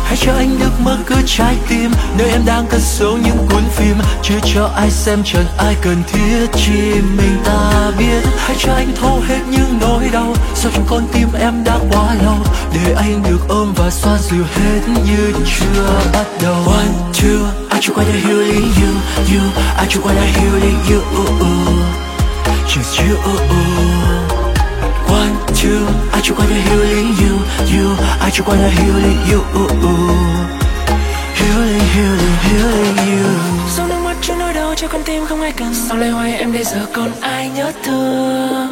hãy cho anh được mở cửa trái tim, nơi em đang cất giấu những cuốn phim chưa cho ai xem, chẳng ai cần thiết chỉ mình ta biết. Hãy cho anh thấu hết những nỗi đau sau trong con tim em đã quá lâu, để anh được ôm và xoa dịu hết như chưa bắt đầu. One, two, I just wanna healing you, you, I just wanna healing you, just you. One, two, I just wanna healing you, you, I just wanna healing you, healing, healing, healing you. Dòng nước mắt trong nỗi đau cho con tim không ai cần, sao lại hoài em bây giờ còn ai nhớ thương.